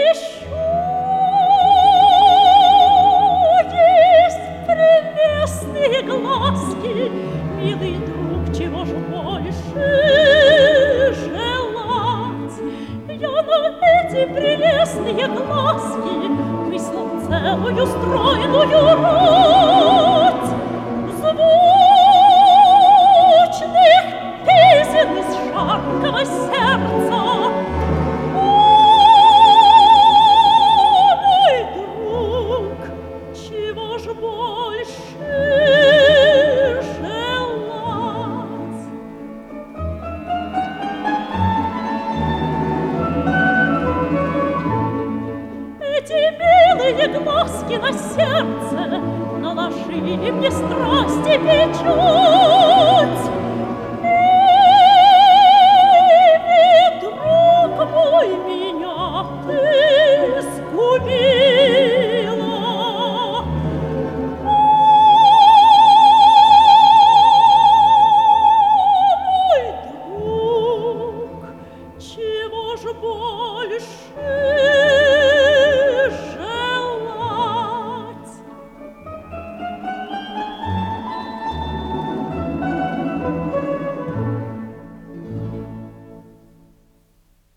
еще есть прелестные глазки, милый друг, чего ж больше желать? Я на эти прелестные глазки высла целую стройную рать звучных песен из жаркого сердца. Глазки на сердце наложили мне страсти печать.